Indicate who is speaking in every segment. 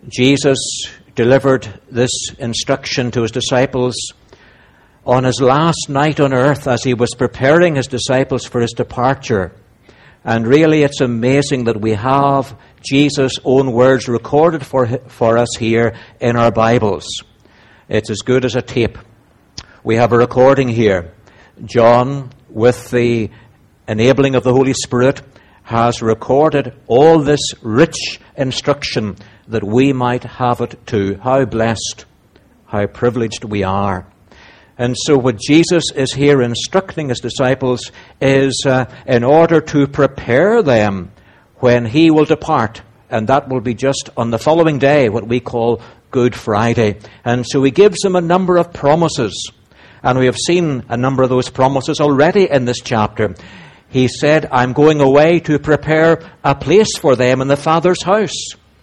Speaker 1: Jesus delivered this instruction to his disciples on his last night on earth as he was preparing his disciples for his departure. And really it's amazing that we have Jesus' own words recorded for us here in our Bibles. It's as good as a tape. We have a recording here. John, with the enabling of the Holy Spirit, has recorded all this rich instruction that we might have it too. How blessed, how privileged we are. And so what Jesus is here instructing his disciples is in order to prepare them when he will depart. And that will be just on the following day, what we call Good Friday. And so he gives them a number of promises. And we have seen a number of those promises already in this chapter. He said, I'm going away to prepare a place for them in the Father's house.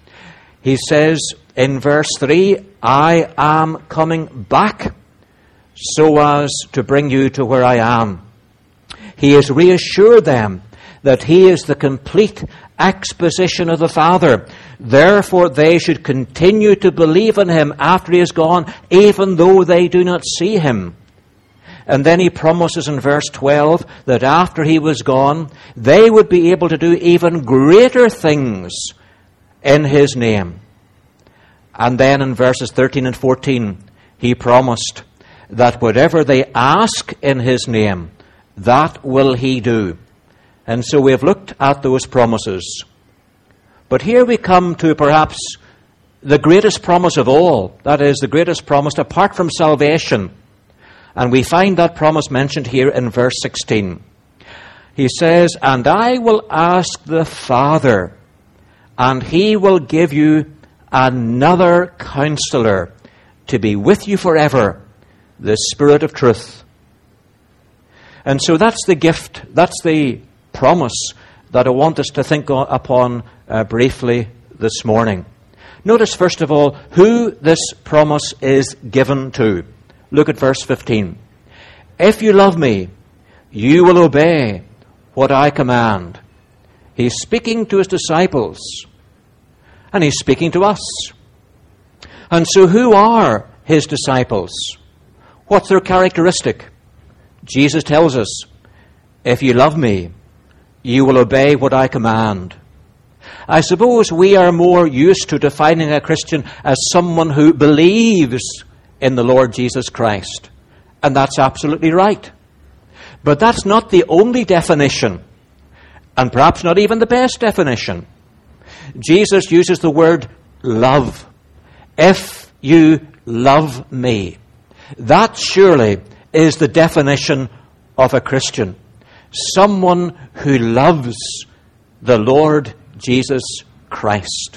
Speaker 1: He says in verse 3, I am coming back so as to bring you to where I am. He has reassured them that he is the complete exposition of the Father. Therefore, they should continue to believe in him after he is gone, even though they do not see him. And then he promises in verse 12 that after he was gone, they would be able to do even greater things in his name. And then in verses 13 and 14, he promised that whatever they ask in his name, that will he do. And so we have looked at those promises. But here we come to perhaps the greatest promise of all. That is, the greatest promise apart from salvation. And we find that promise mentioned here in verse 16. He says, and I will ask the Father, and he will give you another counselor to be with you forever, the Spirit of truth. And so that's the gift, that's the promise that I want us to think upon briefly this morning. Notice, first of all, who this promise is given to. Look at verse 15. If you love me, you will obey what I command. He's speaking to his disciples, and he's speaking to us. And so who are his disciples? What's their characteristic? Jesus tells us, if you love me, you will obey what I command. I suppose we are more used to defining a Christian as someone who believes in the Lord Jesus Christ. And that's absolutely right. But that's not the only definition, and perhaps not even the best definition. Jesus uses the word love. If you love me. That surely is the definition of a Christian. Someone who loves the Lord Jesus Christ.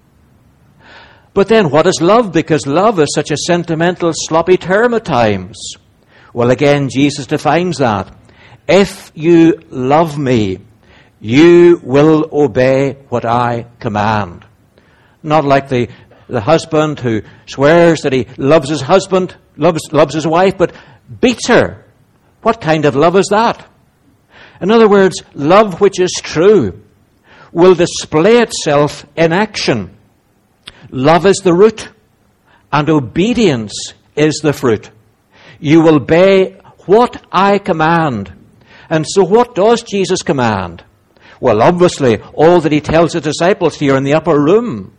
Speaker 1: But then what is love? Because love is such a sentimental, sloppy term at times. Well, again, Jesus defines that. If you love me, you will obey what I command. Not like the husband who swears that he loves his husband, loves his wife, but beats her. What kind of love is that? In other words, love which is true will display itself in action. Love is the root, and obedience is the fruit. You will obey what I command. And so what does Jesus command? Well, obviously, all that he tells his disciples here in the upper room.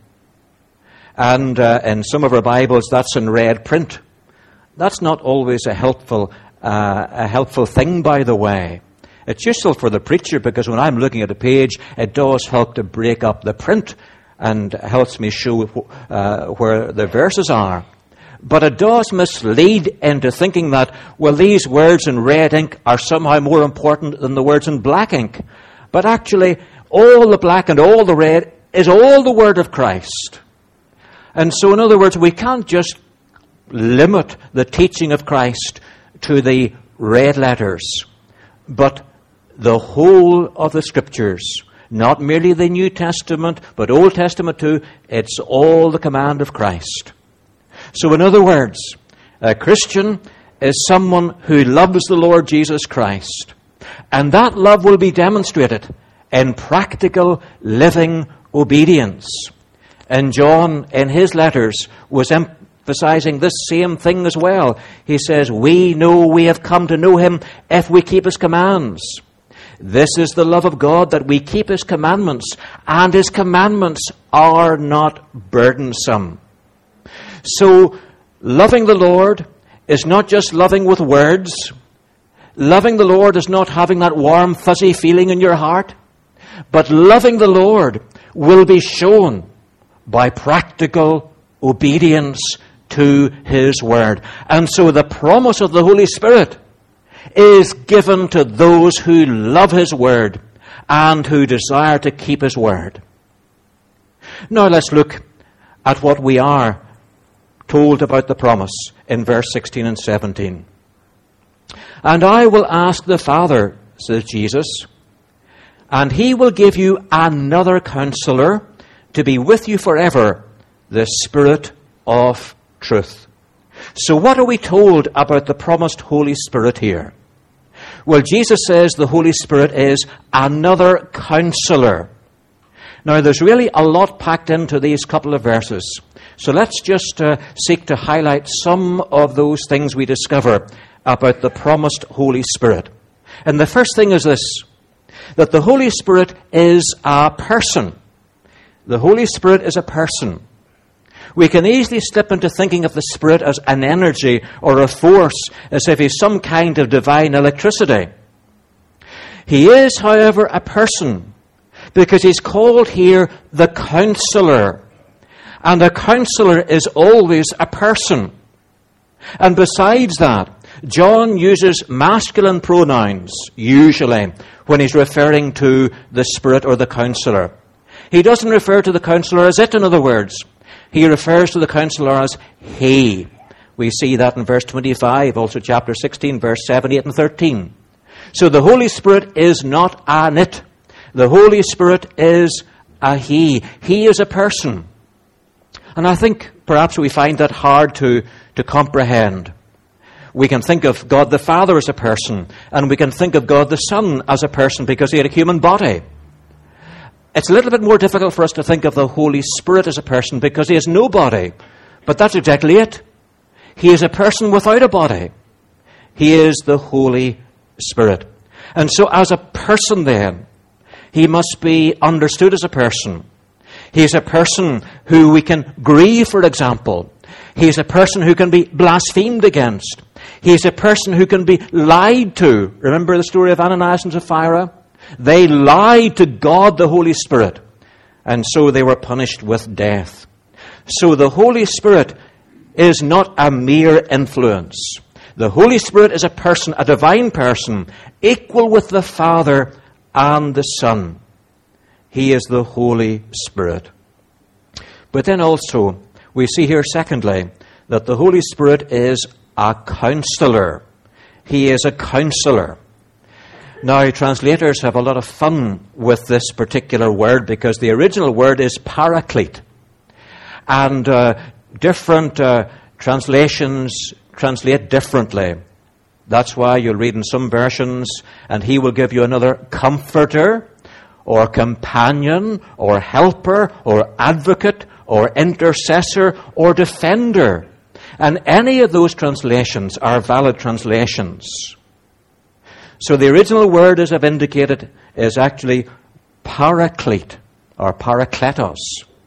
Speaker 1: And in some of our Bibles, that's in red print. That's not always a helpful thing, by the way. It's useful for the preacher because when I'm looking at a page, it does help to break up the print and helps me show where the verses are. But it does mislead into thinking that, well, these words in red ink are somehow more important than the words in black ink. But actually, all the black and all the red is all the word of Christ. And so, in other words, we can't just limit the teaching of Christ to the red letters, but the whole of the Scriptures. Not merely the New Testament, but Old Testament too. It's all the command of Christ. So in other words, a Christian is someone who loves the Lord Jesus Christ. And that love will be demonstrated in practical living obedience. And John, in his letters, was emphasizing this same thing as well. He says, we know we have come to know him if we keep his commands. This is the love of God, that we keep his commandments, and his commandments are not burdensome. So, loving the Lord is not just loving with words. Loving the Lord is not having that warm, fuzzy feeling in your heart. But loving the Lord will be shown by practical obedience to his word. And so the promise of the Holy Spirit is given to those who love his word and who desire to keep his word. Now let's look at what we are told about the promise in verse 16 and 17. And I will ask the Father, says Jesus, and he will give you another counselor to be with you forever, the Spirit of truth. So what are we told about the promised Holy Spirit here? Well, Jesus says the Holy Spirit is another counselor. Now, there's really a lot packed into these couple of verses. So let's just seek to highlight some of those things we discover about the promised Holy Spirit. And the first thing is this, that the Holy Spirit is a person. The Holy Spirit is a person. We can easily slip into thinking of the Spirit as an energy or a force, as if he's some kind of divine electricity. He is, however, a person, because he's called here the Counselor. And a counselor is always a person. And besides that, John uses masculine pronouns, usually, when he's referring to the Spirit or the counselor. He doesn't refer to the counselor as it, in other words. He refers to the counselor as he. We see that in verse 25, also chapter 16, verse 7, 8, and 13. So the Holy Spirit is not an it. The Holy Spirit is a he. He is a person. And I think perhaps we find that hard to comprehend. We can think of God the Father as a person, and we can think of God the Son as a person because he had a human body. It's a little bit more difficult for us to think of the Holy Spirit as a person because he has no body. But that's exactly it. He is a person without a body. He is the Holy Spirit. And so as a person then, he must be understood as a person. He is a person who we can grieve, for example. He is a person who can be blasphemed against. He is a person who can be lied to. Remember the story of Ananias and Sapphira? They lied to God, the Holy Spirit, and so they were punished with death. So the Holy Spirit is not a mere influence. The Holy Spirit is a person, a divine person, equal with the Father and the Son. He is the Holy Spirit. But then also, we see here, secondly, that the Holy Spirit is a counselor. He is a counselor. Now, translators have a lot of fun with this particular word because the original word is paraclete. And different translations translate differently. That's why you'll read in some versions, and he will give you another comforter, or companion, or helper, or advocate, or intercessor, or defender. And any of those translations are valid translations. So the original word, as I've indicated, is actually paraclete, or parakletos.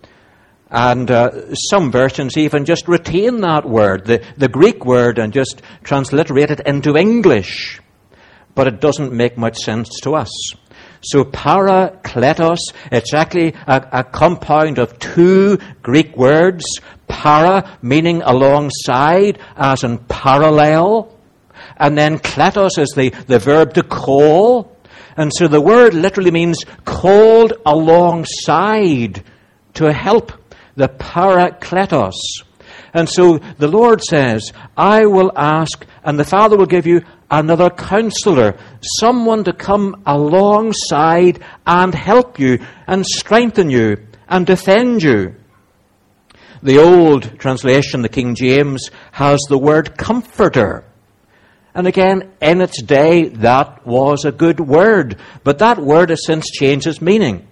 Speaker 1: And some versions even just retain that word, the Greek word, and just transliterate it into English. But it doesn't make much sense to us. So parakletos, it's actually a compound of two Greek words. Para, meaning alongside, as in parallel. And then kletos is the verb to call. And so the word literally means called alongside to help. The parakletos. And so the Lord says, I will ask, and the Father will give you another counselor, someone to come alongside and help you and strengthen you and defend you. The old translation, the King James, has the word comforter. And again, in its day, that was a good word. But that word has since changed its meaning.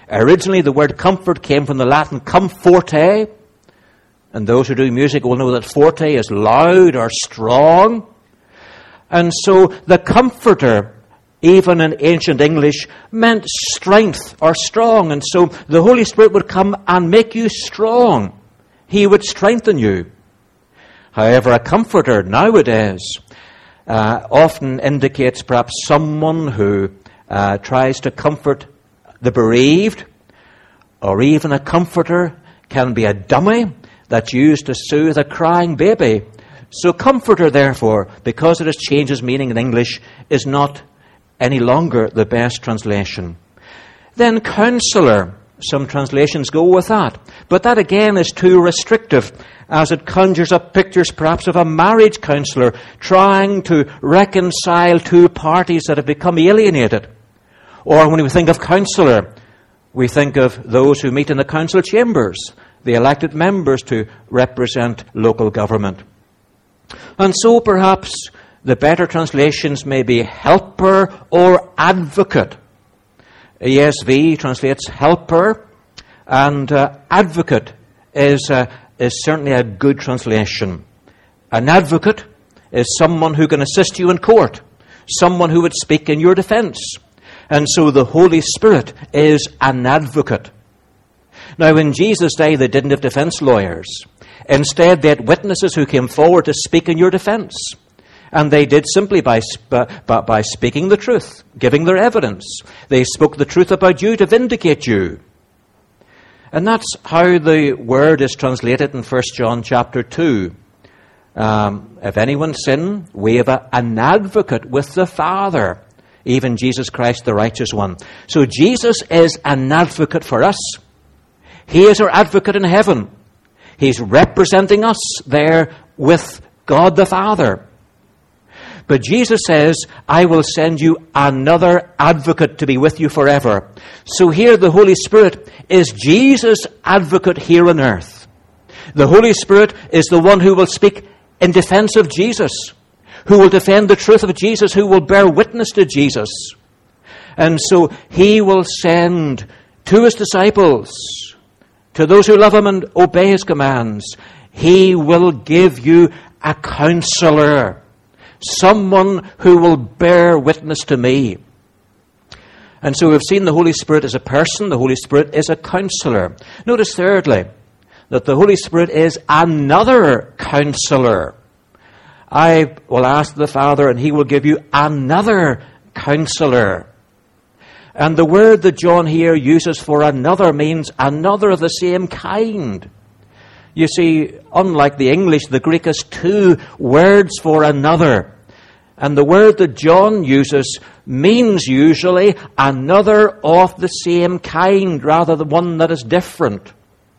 Speaker 1: Originally, the word comfort came from the Latin comforte, and those who do music will know that forte is loud or strong. And so the comforter, even in ancient English, meant strength or strong. And so the Holy Spirit would come and make you strong. He would strengthen you. However, a comforter nowadays often indicates perhaps someone who tries to comfort the bereaved, or even a comforter can be a dummy that's used to soothe a crying baby. So comforter, therefore, because it has changed its meaning in English, is not any longer the best translation. Then counselor, some translations go with that. But that again is too restrictive, as it conjures up pictures perhaps of a marriage counselor trying to reconcile two parties that have become alienated. Or when we think of counselor, we think of those who meet in the council chambers, the elected members to represent local government. And so perhaps the better translations may be helper or advocate. ESV translates helper, and advocate is certainly a good translation. An advocate is someone who can assist you in court, someone who would speak in your defense. And so the Holy Spirit is an advocate. Now, in Jesus' day, they didn't have defense lawyers. Instead, they had witnesses who came forward to speak in your defense. And they did simply by speaking the truth, giving their evidence. They spoke the truth about you to vindicate you. And that's how the word is translated in 1 John chapter 2. If anyone sin, we have an advocate with the Father, even Jesus Christ, the righteous one. So Jesus is an advocate for us. He is our advocate in heaven. He's representing us there with God the Father. But Jesus says, I will send you another advocate to be with you forever. So here the Holy Spirit is Jesus' advocate here on earth. The Holy Spirit is the one who will speak in defense of Jesus, who will defend the truth of Jesus, who will bear witness to Jesus. And so he will send to his disciples, to those who love him and obey his commands, he will give you a counselor, someone who will bear witness to me. And so we've seen the Holy Spirit as a person, the Holy Spirit is a counselor. Notice thirdly, that the Holy Spirit is another counselor. I will ask the Father, and he will give you another counselor. And the word that John here uses for another means another of the same kind. You see, unlike the English, the Greek has two words for another. And the word that John uses means usually another of the same kind, rather than one that is different.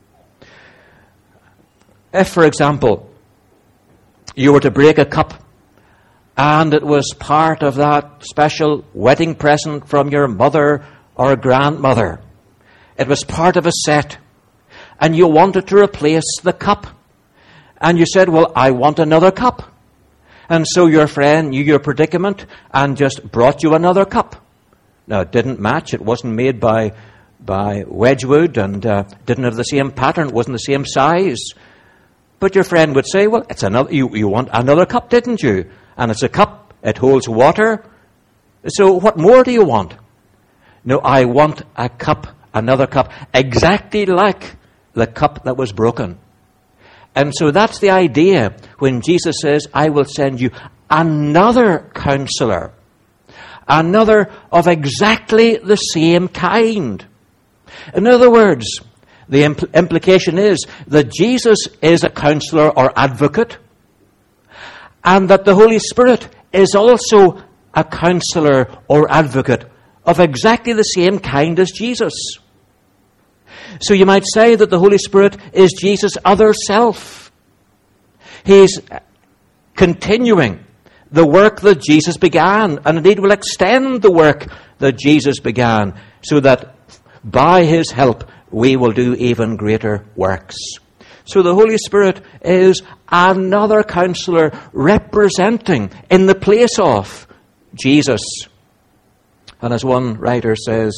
Speaker 1: If, for example, you were to break a cup, and it was part of that special wedding present from your mother or grandmother, it was part of a set, and you wanted to replace the cup, and you said, well, I want another cup. And so your friend knew your predicament and just brought you another cup. Now, it didn't match. It wasn't made by Wedgwood and didn't have the same pattern. It wasn't the same size. But your friend would say, well, it's another. You want another cup, didn't you? And it's a cup. It holds water. So what more do you want? No, I want a cup, another cup, exactly like the cup that was broken. And so that's the idea when Jesus says, I will send you another counselor, another of exactly the same kind. In other words, the implication is that Jesus is a counselor or advocate, and that the Holy Spirit is also a counselor or advocate of exactly the same kind as Jesus. So you might say that the Holy Spirit is Jesus' other self. He's continuing the work that Jesus began, and indeed will extend the work that Jesus began, so that by his help we will do even greater works. So the Holy Spirit is another counselor representing in the place of Jesus. And as one writer says,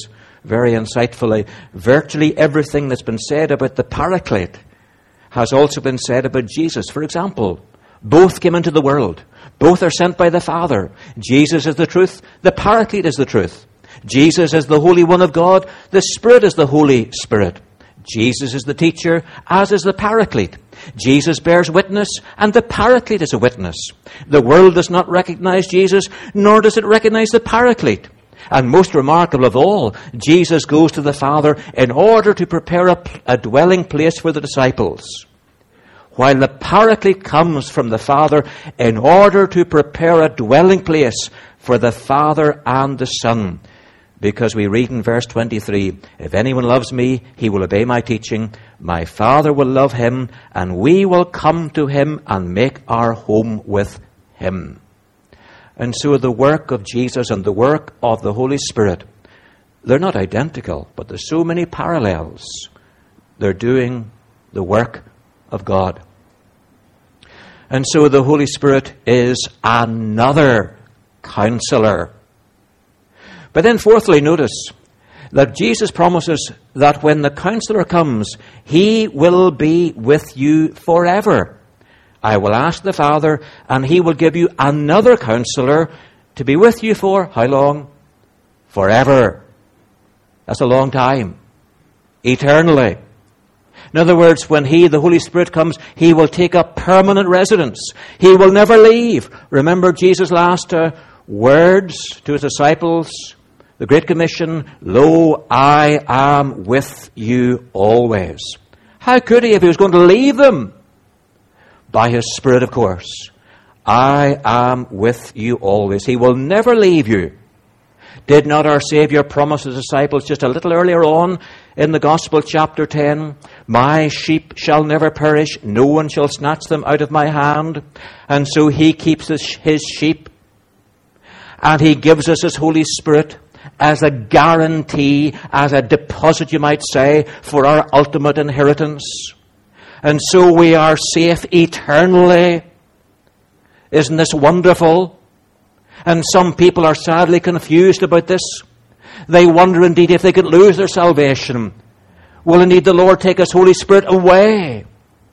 Speaker 1: very insightfully, virtually everything that's been said about the Paraclete has also been said about Jesus. For example, both came into the world. Both are sent by the Father. Jesus is the truth. The Paraclete is the truth. Jesus is the Holy One of God. The Spirit is the Holy Spirit. Jesus is the teacher, as is the Paraclete. Jesus bears witness, and the Paraclete is a witness. The world does not recognize Jesus, nor does it recognize the Paraclete. And most remarkable of all, Jesus goes to the Father in order to prepare a dwelling place for the disciples, while the Paraclete comes from the Father in order to prepare a dwelling place for the Father and the Son. Because we read in verse 23, if anyone loves me, he will obey my teaching. My Father will love him, and we will come to him and make our home with him. And so the work of Jesus and the work of the Holy Spirit, they're not identical, but there's so many parallels. They're doing the work of God. And so the Holy Spirit is another counselor. But then fourthly, notice that Jesus promises that when the counselor comes, he will be with you forever. I will ask the Father, and he will give you another counselor to be with you for how long? Forever. That's a long time. Eternally. In other words, when he, the Holy Spirit, comes, he will take up permanent residence. He will never leave. Remember Jesus' last words to his disciples? The Great Commission, lo, I am with you always. How could he if he was going to leave them? By his Spirit, of course. I am with you always. He will never leave you. Did not our Savior promise his disciples just a little earlier on in the Gospel, chapter 10, my sheep shall never perish, no one shall snatch them out of my hand. And so he keeps his sheep, and he gives us his Holy Spirit as a guarantee, as a deposit, you might say, for our ultimate inheritance. And so we are safe eternally. Isn't this wonderful? And some people are sadly confused about this. They wonder indeed if they could lose their salvation. Will indeed the Lord take his Holy Spirit away?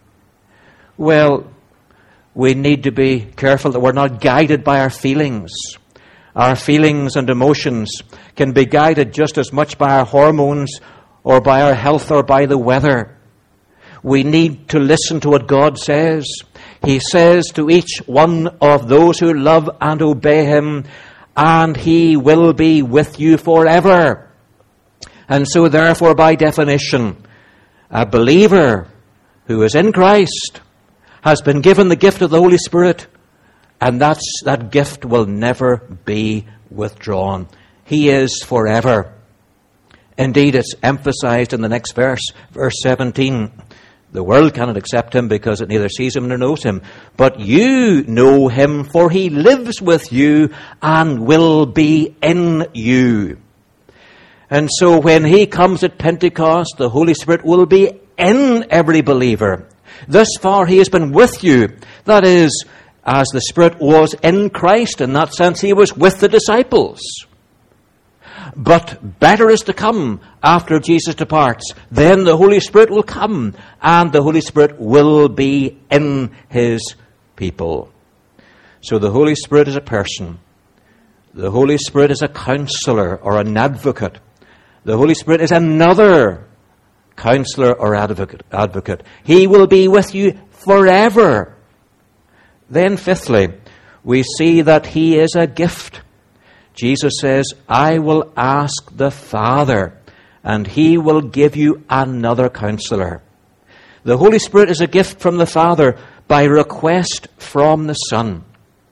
Speaker 1: Well, we need to be careful that we're not guided by our feelings. Our feelings and emotions can be guided just as much by our hormones or by our health or by the weather. We need to listen to what God says. He says to each one of those who love and obey him, and he will be with you forever. And so therefore, by definition, a believer who is in Christ has been given the gift of the Holy Spirit, and that gift will never be withdrawn. He is forever. Indeed, it's emphasized in the next verse, verse 17. The world cannot accept him because it neither sees him nor knows him. But you know him, for he lives with you and will be in you. And so when he comes at Pentecost, the Holy Spirit will be in every believer. Thus far he has been with you. That is, as the Spirit was in Christ. In that sense, he was with the disciples. But better is to come after Jesus departs. Then the Holy Spirit will come, and the Holy Spirit will be in his people. So the Holy Spirit is a person. The Holy Spirit is a counselor or an advocate. The Holy Spirit is another counselor or advocate. He will be with you forever. Then fifthly, we see that he is a gift. Jesus says, I will ask the Father, and he will give you another counselor. The Holy Spirit is a gift from the Father by request from the Son.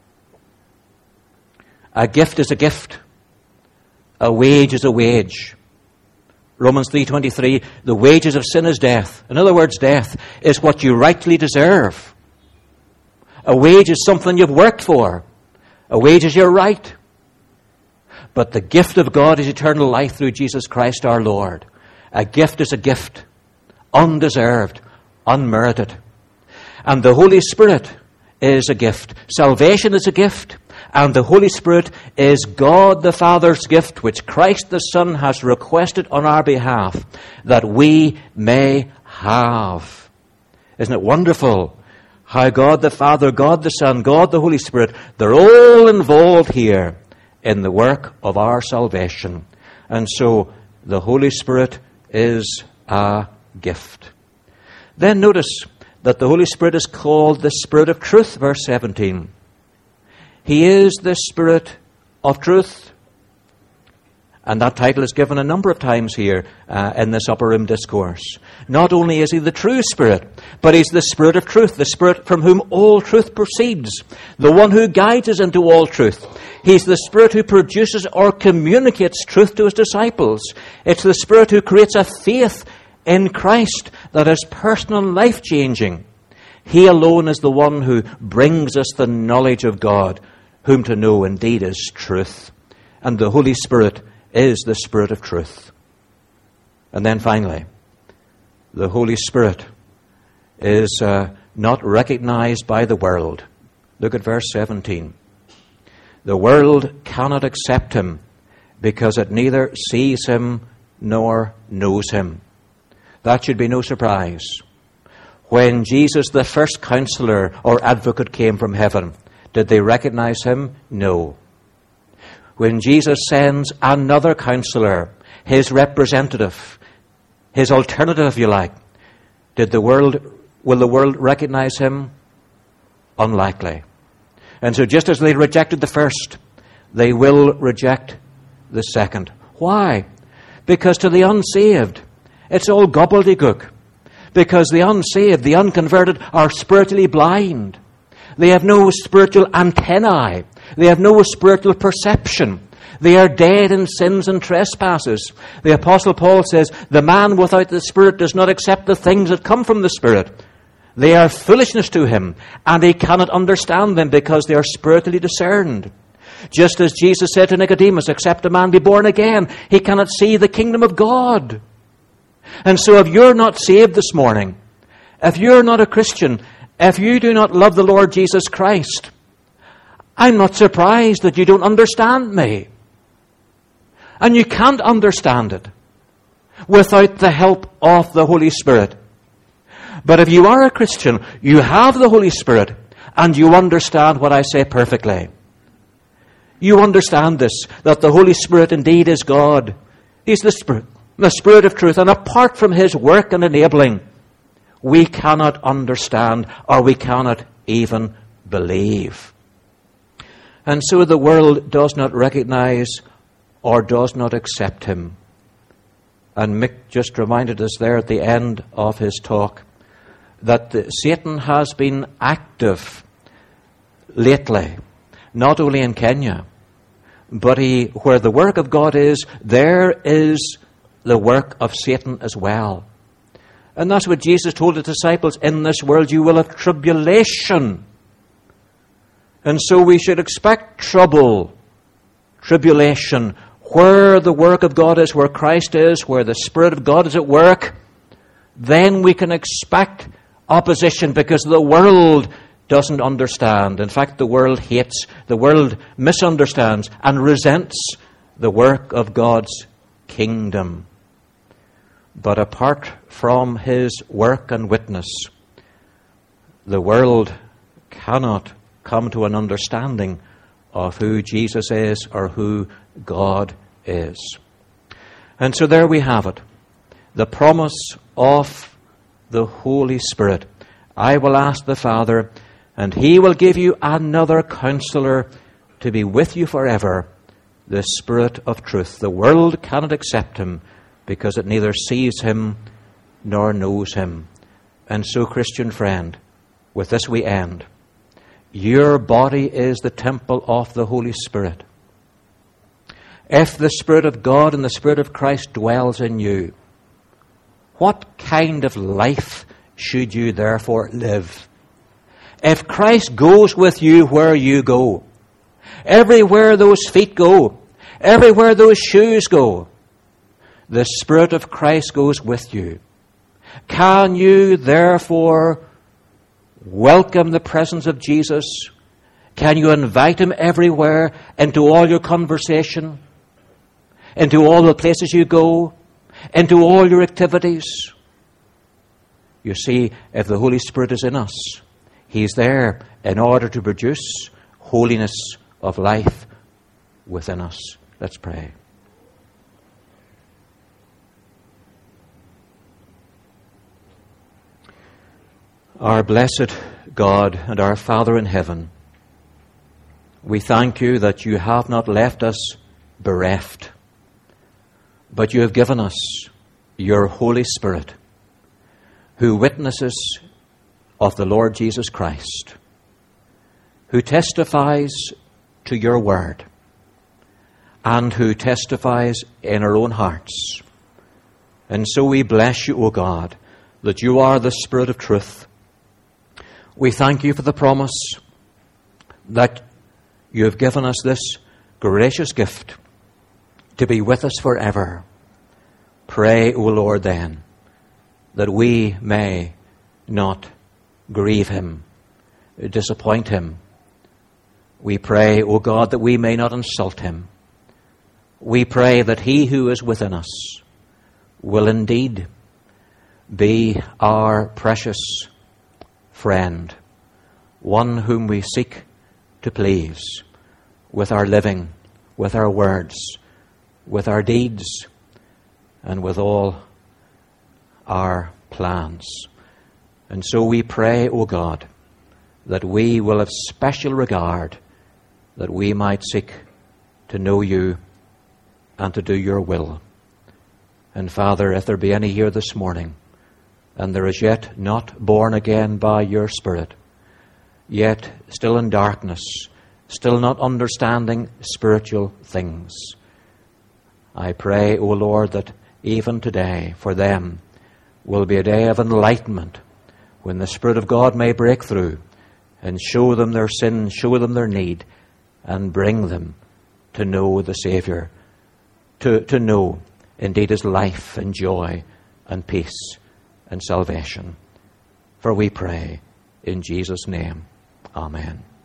Speaker 1: A gift is a gift. A wage is a wage. Romans 3:23, the wages of sin is death. In other words, death is what you rightly deserve. A wage is something you've worked for. A wage is your right. But the gift of God is eternal life through Jesus Christ our Lord. A gift is a gift. Undeserved. Unmerited. And the Holy Spirit is a gift. Salvation is a gift. And the Holy Spirit is God the Father's gift, which Christ the Son has requested on our behalf, that we may have. Isn't it wonderful how God the Father, God the Son, God the Holy Spirit, they're all involved here in the work of our salvation. And so the Holy Spirit is a gift. Then notice that the Holy Spirit is called the Spirit of Truth, verse 17. He is the Spirit of Truth. And that title is given a number of times here in this upper room discourse. Not only is he the true Spirit, but he's the Spirit of truth, the Spirit from whom all truth proceeds, the one who guides us into all truth. He's the Spirit who produces or communicates truth to his disciples. It's the Spirit who creates a faith in Christ that is personal and life-changing. He alone is the one who brings us the knowledge of God, whom to know indeed is truth. And the Holy Spirit is the Spirit of truth. And then finally, the Holy Spirit is not recognized by the world. Look at verse 17. The world cannot accept him because it neither sees him nor knows him. That should be no surprise. When Jesus, the first counselor or advocate, came from heaven, did they recognize him? No. When Jesus sends another counselor, his representative, his alternative, if you like, will the world recognize him? Unlikely. And so just as they rejected the first, they will reject the second. Why? Because to the unsaved, it's all gobbledygook. Because the unsaved, the unconverted, are spiritually blind. They have no spiritual antennae. They have no spiritual perception. They are dead in sins and trespasses. The Apostle Paul says, the man without the Spirit does not accept the things that come from the Spirit. They are foolishness to him, and he cannot understand them because they are spiritually discerned. Just as Jesus said to Nicodemus, except a man be born again, he cannot see the kingdom of God. And so if you're not saved this morning, if you're not a Christian, if you do not love the Lord Jesus Christ, I'm not surprised that you don't understand me. And you can't understand it without the help of the Holy Spirit. But if you are a Christian, you have the Holy Spirit, and you understand what I say perfectly. You understand this, that the Holy Spirit indeed is God. He's the Spirit of truth, and apart from his work and enabling, we cannot understand, or we cannot even believe. And so the world does not recognize or does not accept him. And Mick just reminded us there at the end of his talk that Satan has been active lately, not only in Kenya, but where the work of God is, there is the work of Satan as well. And that's what Jesus told the disciples, in this world you will have tribulation. And so we should expect trouble, tribulation, where the work of God is, where Christ is, where the Spirit of God is at work. Then we can expect opposition, because the world doesn't understand. In fact, the world hates, the world misunderstands and resents the work of God's kingdom. But apart from his work and witness, the world cannot come to an understanding of who Jesus is or who God is. And so there we have it, the promise of the Holy Spirit. I will ask the Father, and he will give you another counselor to be with you forever, the Spirit of truth. The world cannot accept him because it neither sees him nor knows him. And so, Christian friend, with this we end. Your body is the temple of the Holy Spirit. If the Spirit of God and the Spirit of Christ dwells in you, what kind of life should you therefore live? If Christ goes with you where you go, everywhere those feet go, everywhere those shoes go, the Spirit of Christ goes with you. Can you therefore welcome the presence of Jesus Can you invite him everywhere, into all your conversation, into all the places you go, into all your activities? You see, if the Holy Spirit is in us, he's there in order to produce holiness of life within us. Let's pray. Our blessed God and our Father in heaven, we thank you that you have not left us bereft, but you have given us your Holy Spirit, who witnesses of the Lord Jesus Christ, who testifies to your word, and who testifies in our own hearts. And so we bless you, O God, that you are the Spirit of truth. We thank you for the promise that you have given us this gracious gift to be with us forever. Pray, O Lord, then, that we may not grieve him, disappoint him. We pray, O God, that we may not insult him. We pray that he who is within us will indeed be our precious friend, one whom we seek to please with our living, with our words, with our deeds, and with all our plans. And so we pray, O God, that we will have special regard, that we might seek to know you and to do your will. And Father, if there be any here this morning, and there is yet not born again by your Spirit, yet still in darkness, still not understanding spiritual things, I pray, O Lord, that even today for them will be a day of enlightenment, when the Spirit of God may break through and show them their sin, show them their need, and bring them to know the Saviour, to know indeed his life and joy and peace and salvation. For we pray in Jesus' name. Amen.